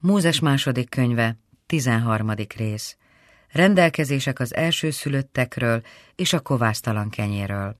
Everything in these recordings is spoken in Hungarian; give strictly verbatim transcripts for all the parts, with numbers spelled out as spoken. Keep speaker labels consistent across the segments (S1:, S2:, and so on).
S1: Mózes második könyve, tizenharmadik rész. Rendelkezések az elsőszülöttekről és a kovásztalan kenyéről.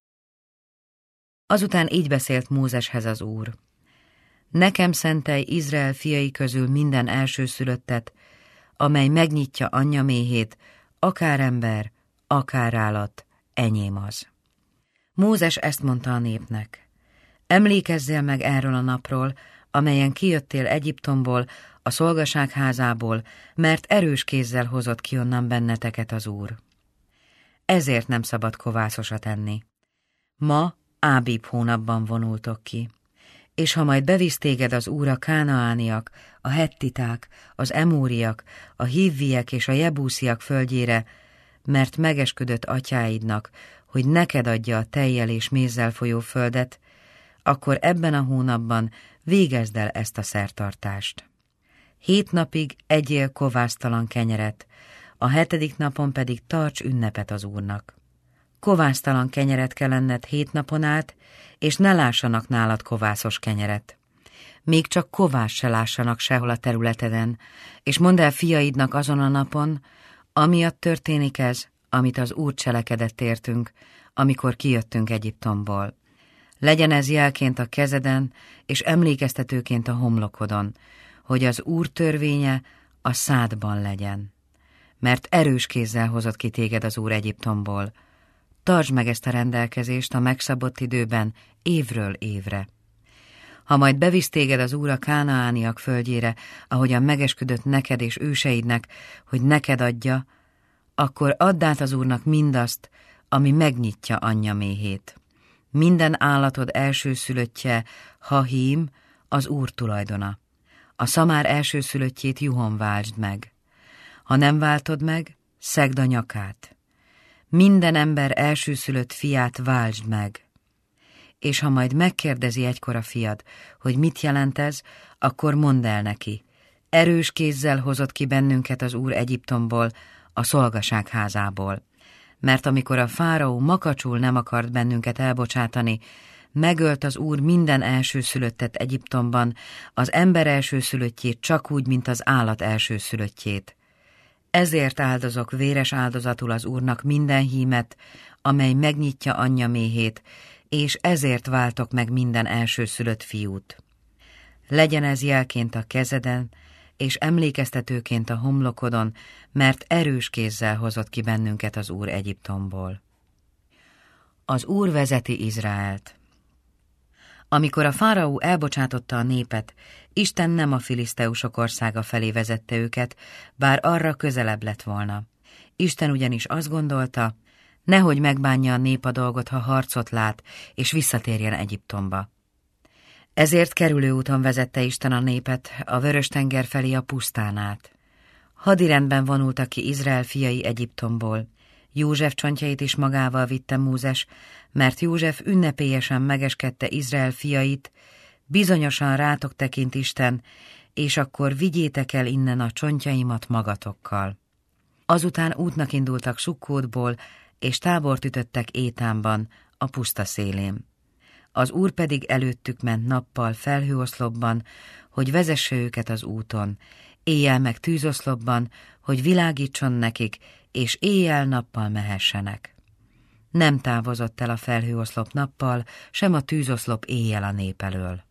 S1: Azután így beszélt Mózeshez az Úr. Nekem szentelj Izrael fiai közül minden elsőszülöttet, amely megnyitja anyja méhét, akár ember, akár állat, enyém az. Mózes ezt mondta a népnek. Emlékezzél meg erről a napról, amelyen kijöttél Egyiptomból, a szolgaság házából, mert erős kézzel hozott ki onnan benneteket az Úr. Ezért nem szabad kovászosat enni. Ma Ábib hónapban vonultok ki, és ha majd bevisz téged az Úr a kánaániak, a hettiták, az emóriak, a hívviek és a jebúsziak földjére, mert megesküdött atyáidnak, hogy neked adja a tejjel és mézzel folyó földet, akkor ebben a hónapban végezd el ezt a szertartást. Hét napig egyél kovásztalan kenyeret, a hetedik napon pedig tarts ünnepet az Úrnak. Kovásztalan kenyeret kell enned hét napon át, és ne lássanak nálad kovászos kenyeret. Még csak kovás se lássanak sehol a területeden, és mondd el fiaidnak azon a napon, amiatt történik ez, amit az Úr cselekedett értünk, amikor kijöttünk Egyiptomból. Legyen ez jelként a kezeden, és emlékeztetőként a homlokodon, hogy az Úr törvénye a szádban legyen. Mert erős kézzel hozott ki téged az Úr Egyiptomból. Tartsd meg ezt a rendelkezést a megszabott időben, évről évre. Ha majd bevisz téged az Úr a kánaániak földjére, ahogyan megesküdött neked és őseidnek, hogy neked adja, akkor add át az Úrnak mindazt, ami megnyitja anyja méhét. Minden állatod elsőszülöttje, hahím, az Úr tulajdona. A szamár elsőszülöttjét juhon váltsd meg. Ha nem váltod meg, szegd a nyakát. Minden ember elsőszülött fiát váltsd meg. És ha majd megkérdezi egykor a fiad, hogy mit jelent ez, akkor mondd el neki. Erős kézzel hozott ki bennünket az Úr Egyiptomból, a szolgaság házából. Mert amikor a fáraó makacsul nem akart bennünket elbocsátani, megölt az Úr minden elsőszülöttet Egyiptomban, az ember elsőszülöttjét csak úgy, mint az állat elsőszülöttjét. Ezért áldozok véres áldozatul az Úrnak minden hímet, amely megnyitja anyja méhét, és ezért váltok meg minden elsőszülött fiút. Legyen ez jelként a kezeden, és emlékeztetőként a homlokodon, mert erős kézzel hozott ki bennünket az Úr Egyiptomból. Az Úr vezeti Izraelt. Amikor a fáraó elbocsátotta a népet, Isten nem a filiszteusok országa felé vezette őket, bár arra közelebb lett volna. Isten ugyanis azt gondolta, nehogy megbánja a nép a dolgot, ha harcot lát, és visszatérjen Egyiptomba. Ezért kerülőúton vezette Isten a népet a Vörös-tenger felé a pusztán át. Hadirendben vonultak ki Izrael fiai Egyiptomból. József csontjait is magával vitte Mózes, mert József ünnepélyesen megeskedte Izrael fiait, bizonyosan rátok tekint Isten, és akkor vigyétek el innen a csontjaimat magatokkal. Azután útnak indultak Sukkótból, és tábort ütöttek Étánban, a puszta szélén. Az Úr pedig előttük ment nappal felhőoszlopban, hogy vezesse őket az úton, éjjel meg tűzoszlopban, hogy világítson nekik, és éjjel-nappal mehessenek. Nem távozott el a felhőoszlop nappal, sem a tűzoszlop éjjel a nép elől.